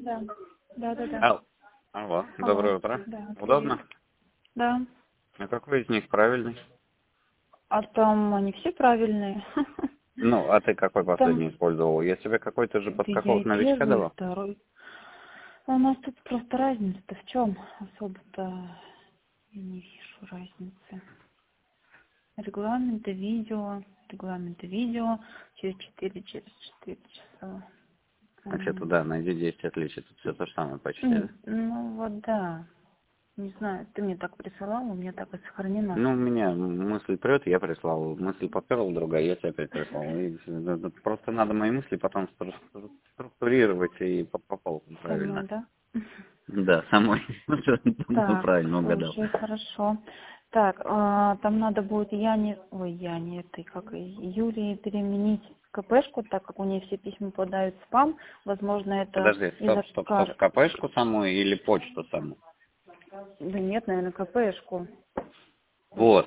Да. Да. Алло, Алло. доброе утро. Да, привет. Удобно? Да. А какой из них правильный? А там они все правильные. Ну, а ты какой Там, последний использовал? Я тебе какой-то же под да я и какого-то новичка первый, и давал? второй. А у нас тут просто разница-то в чем? Особо-то я не вижу разницы. Регламенты видео через 4 часа. Вообще-то да, найди 10 отличий, тут все то же самое почти. Да? Ну вот да. Не знаю, ты мне так присылал, у меня так и сохранено. Ну, у меня мысль прет, я прислал. Мысль поперла другая, я тебе опять прислал. И просто надо мои мысли потом структурировать и по полкам Самой, правильно. да? Да, самой. Ну, Так, правильно угадал. слушай, хорошо. Так, там надо будет Яне, этой, как и Юлии, переменить КПшку, так как у нее все письма попадают в спам. Возможно, это Подожди, из-за стоп, КПшку саму или почту саму? Да нет, наверное, КПшку. Вот.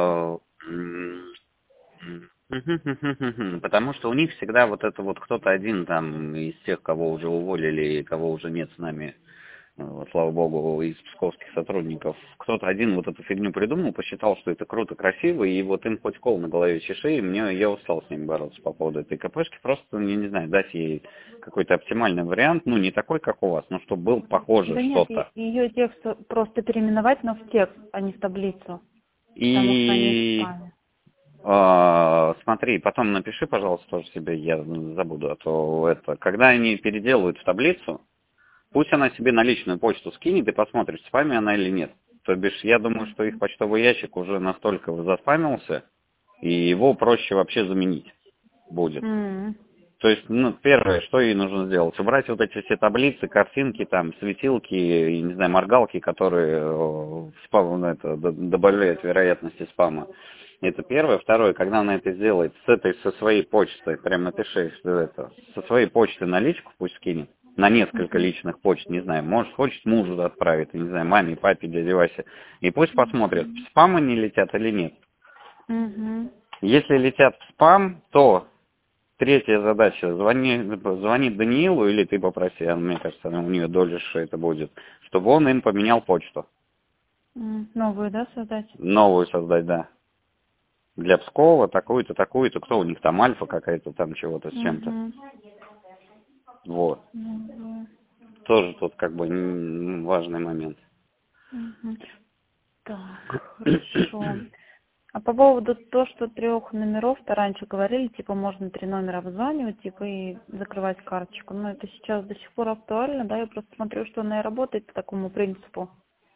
Потому что у них всегда вот это вот кто-то один там из тех, кого уже уволили и кого уже нет с нами, вот, слава богу, из псковских сотрудников, кто-то один вот эту фигню придумал, посчитал, что это круто, красиво, и вот им хоть кол на голове чеши, и я устал с ними бороться по поводу этой КПшки, просто, я не знаю, дать ей какой-то оптимальный вариант, ну, не такой, как у вас, но чтобы был похоже Да нет, что-то. ее текст просто переименовать, но в текст, а не в таблицу, потому что они в И спаме. смотри, потом напиши, пожалуйста, тоже себе, я забуду, а то это, когда они переделывают в таблицу, пусть она себе на личную почту скинет и посмотрит, в спаме она или нет. То бишь, я думаю, что их почтовый ящик уже настолько заспамился, и его проще вообще заменить будет. То есть, ну, первое, что ей нужно сделать, убрать вот эти все таблицы, картинки, там, светилки, и, не знаю, моргалки, которые в спам, ну, это, добавляют вероятности спама. Это первое. Второе, когда она это сделает со своей почты, прям напиши, что это, со своей почты на личку пусть скинет, на несколько личных почт, не знаю, может, хочет мужу отправить, не знаю, маме, папе, дяде Васе, и пусть посмотрят, в спам они летят или нет. Если летят в спам, то третья задача, звони Даниилу, или ты попроси, мне кажется, у нее дольше это будет, чтобы он им поменял почту. Новую, да, создать? Новую создать, да. Для Пскова, такую-то, такую-то, кто у них там, альфа какая-то там, чего-то с чем-то. Вот. Тоже тут как бы важный момент. Так, хорошо. А по поводу того, что 3 номеров-то раньше говорили, типа можно 3 номера обзванивать, типа и закрывать карточку. Но это сейчас до сих пор актуально, да? Я просто смотрю, что она и работает по такому принципу.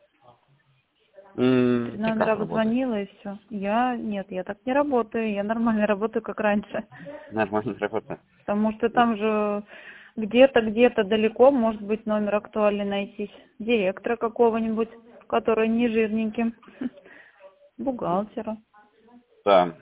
3 И номера как работает? обзвонила и все. Нет, я так не работаю, я нормально работаю, как раньше. Нормально работает. Потому что там же где-то далеко может быть номер актуальный найтись. Директора какого-нибудь, который не жирненький. Бухгалтера. Да.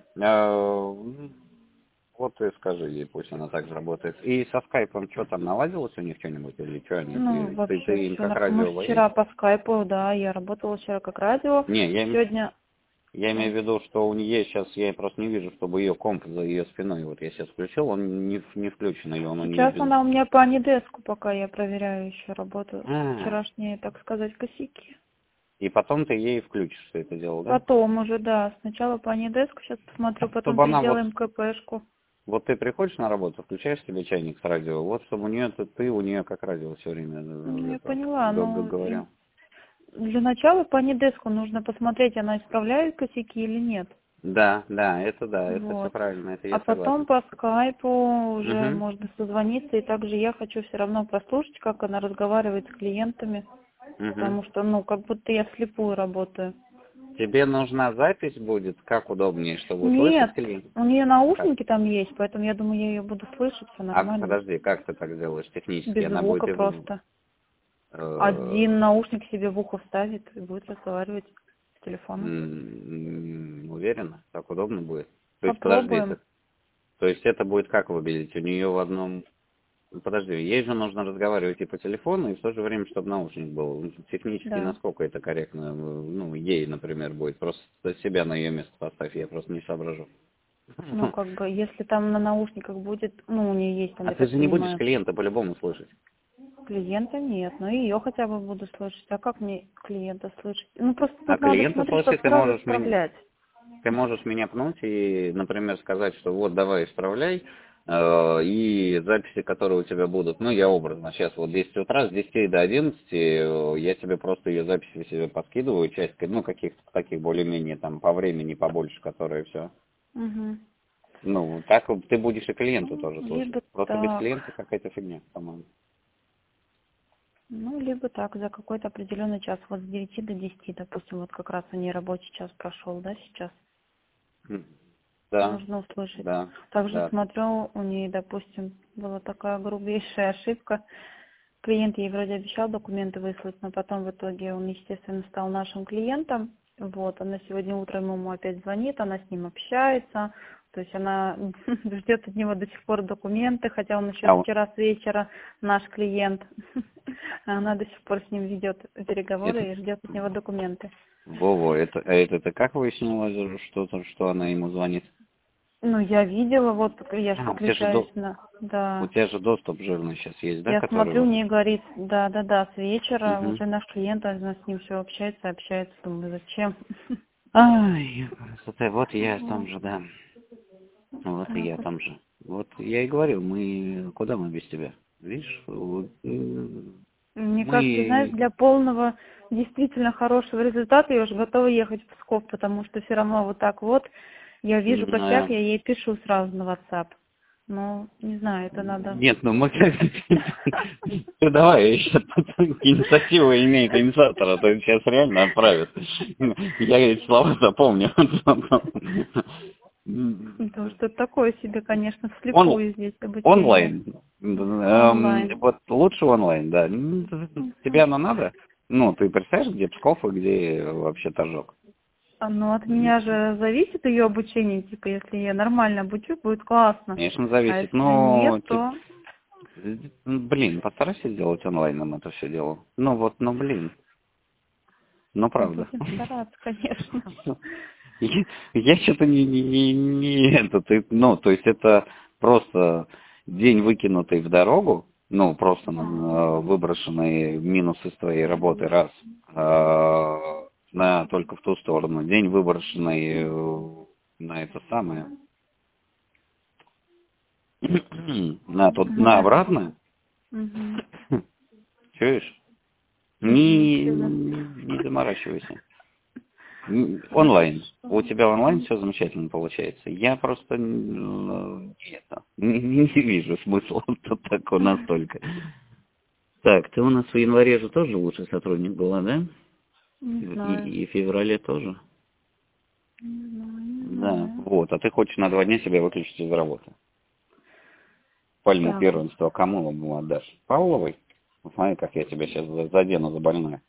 Вот и скажи ей, пусть она так же работает. И со скайпом что там, наладилось у них что-нибудь или что они? Ну, вообще Ты им все как нормально. Мы радио вчера воюешь? по скайпу, да, я работала вчера как радио. Не, Сегодня, я да. имею в виду, что у нее сейчас, я просто не вижу, чтобы ее комп за ее спиной, вот я сейчас включил, он не включен, или он у нее Сейчас без... она у меня по Анидеску, пока я проверяю еще работу. А, Вчерашние, так сказать, косяки. и потом ты ей включишь все это дело, да? Потом уже, да. Сначала по Анидеску, сейчас посмотрю, потом Чтобы она вот... переделаем КПшку. Вот ты приходишь на работу, включаешь себе чайник с радио, вот чтобы у нее, ты у нее как радио все время Я поняла, но говорил. для начала по Анидеску нужно посмотреть, она исправляет косяки или нет. Да, это все Вот. правильно, это А я потом согласен. по скайпу уже Угу, можно созвониться, и также я хочу все равно прослушать, как она разговаривает с клиентами, угу. потому что, ну, как будто я вслепую работаю. Тебе нужна запись будет, как удобнее, чтобы услышать Нет, клиента? у нее Как? наушники там есть, поэтому я думаю, я ее буду слышать, все А нормально. подожди, как ты так делаешь технически? Без Она будет звука его... просто. э, Один наушник себе в ухо вставит и будет разговаривать с телефоном. уверена? Так удобно будет? То есть, подожди, Попробуем. то есть это будет как выглядеть? У нее в одном... Подожди, ей же нужно разговаривать и по телефону, и в то же время, чтобы наушник был. Технически, Да. насколько это корректно, ну, ей, например, будет. Просто себя на ее место поставь, я просто не соображу. Ну, как бы, если там на наушниках будет, ну, у нее есть там, А я ты так же не будешь понимаю, клиента по-любому слышать. Клиента нет, но ее хотя бы буду слышать. А как мне клиента слышать? Ну, просто А тут надо клиента смотреть, слушай, чтобы сразу исправлять. ты можешь меня пнуть и, например, сказать, что вот давай исправляй, и записи, которые у тебя будут, ну, я образно, сейчас вот 10 утра, с 10 до 11, я тебе просто ее записи себе подкидываю, часть, ну, каких-то таких более-менее там по времени побольше, которые все. Угу. Ну, так ты будешь и клиенту тоже слушать. Либо Просто без так. клиента какая-то фигня, по-моему. Ну, либо так, за какой-то определенный час, вот с 9 до 10, допустим, вот как раз у нее рабочий час прошел, да, сейчас. Да, Нужно услышать. да, Также да. смотрю, у нее, допустим, была такая грубейшая ошибка. Клиент ей вроде обещал документы выслать, но потом в итоге он, естественно, стал нашим клиентом. Вот, она сегодня утром ему опять звонит, она с ним общается. То есть она ждет от него до сих пор документы, хотя он еще А, вчера с вечера наш клиент. А она до сих пор с ним ведет это, переговоры и ждет от него документы. Вова, это ты как выяснила, что она ему звонит? Ну, я видела, вот я же А, подключаюсь у да. тебя же доступ жирный сейчас есть, да, Я который смотрю, вот? мне говорит, да, с вечера Угу. уже наш клиент, она с ним все общается, думаю, зачем? Ай, красота, вот и я там Вот же, да. Вот и так я вот. там же. Вот я и говорю, куда мы без тебя? Видишь, Мне кажется, знаешь, мы, для полного действительно хорошего результата я уже готова ехать в Псков, потому что все равно вот так вот я вижу косяк, я ей пишу сразу на WhatsApp. Ну, не знаю, это надо... нет, ну мы как ты давай, еще тут инициатива имеет инициатора, то есть сейчас реально отправят. Я эти слова запомню. Потому что такое себе, конечно, Он, вслепую здесь обучение. онлайн. Онлайн. Вот лучше онлайн, да. Тебе оно надо? Ну, ты представляешь, где Псков и где вообще Торжок? Ну, от меня же зависит ее обучение, типа, если я нормально обучу, будет классно. Конечно, А зависит. если нет, Но, то блин, постарайся сделать онлайном это все дело. Ну вот, ну блин. Ну правда. будем стараться, конечно. Я что-то не это, ну, то есть это просто день, выкинутый в дорогу, ну, просто выброшенные минусы с твоей работы, раз, только в ту сторону, день, выброшенный на это самое, на обратное, Мгм. чуешь? Мгм. Не заморачивайся. Онлайн. У тебя онлайн все замечательно получается. Я просто не вижу смысла тут такого настолько. Так, ты у нас в январе же тоже лучший сотрудник была, да? Не знаю. И в феврале тоже? Не Да, знаю. вот. А ты хочешь на 2 дня себя выключить из работы. Пальму Так. первенства кому ему отдашь? Павловой? Смотри, как я тебя сейчас задену за больное.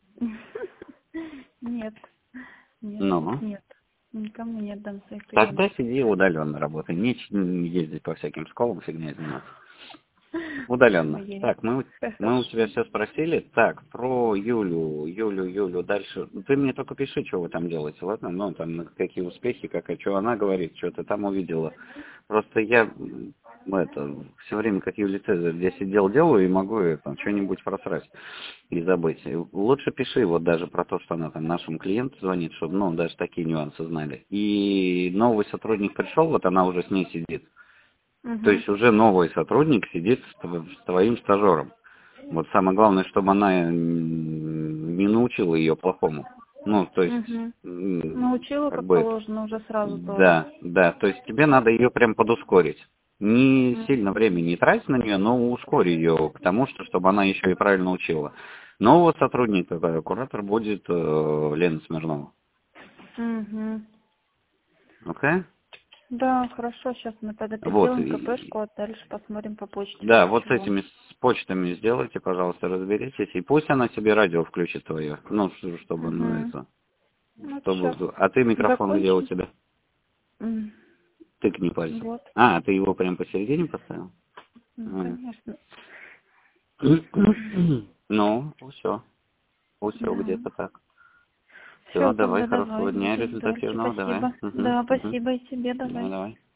Нет. Ну, Нет. Никому не отдам своих тогда клиентов. сиди удаленно работай. Не ездить по всяким школам, фигней заниматься. Удаленно. Ой-ой. Так, мы у Хорошо. тебя все спросили. Так, про Юлю, дальше. Ты мне только пиши, что вы там делаете, ладно? Ну, там, какие успехи, что она говорит, что ты там увидела. Просто я, все время, как Юлий Цезарь, я сидел, делаю и могу что-нибудь просрать и забыть. И лучше пиши вот даже про то, что она там нашему клиенту звонит, чтобы, ну, даже такие нюансы знали. И новый сотрудник пришел, вот она уже с ней сидит. То Угу. есть уже новый сотрудник сидит с твоим стажером. Вот самое главное, чтобы она не научила ее плохому. Ну, то есть, Угу. Научила, как как бы, положено, уже сразу тоже. да, то есть тебе надо ее прям подускорить. Не Мгм. сильно времени не тратить на нее, но ускори ее к тому, чтобы она еще и правильно учила. Нового сотрудника, куратор будет Лена Смирнова. Угу. Окей? Да, хорошо, сейчас мы тогда Вот. переделаем КПшку, а дальше посмотрим по почте, Да, что к вот с чему. этими с почтами сделайте, пожалуйста, разберитесь. И пусть она себе радио включит твое. Ну, чтобы, Угу. Ну, сейчас чтобы... А ты микрофон где у закончим. тебя? М, Тыкни пальцем. Вот, А, ты его прям посередине поставил? ну, А. конечно. Ну, все. Все Да. где-то так. Все, Все, давай, тогда хорошего давай, дня, жду. результативного, давай. Спасибо. Да, Угу. спасибо и тебе, Ну, давай. давай.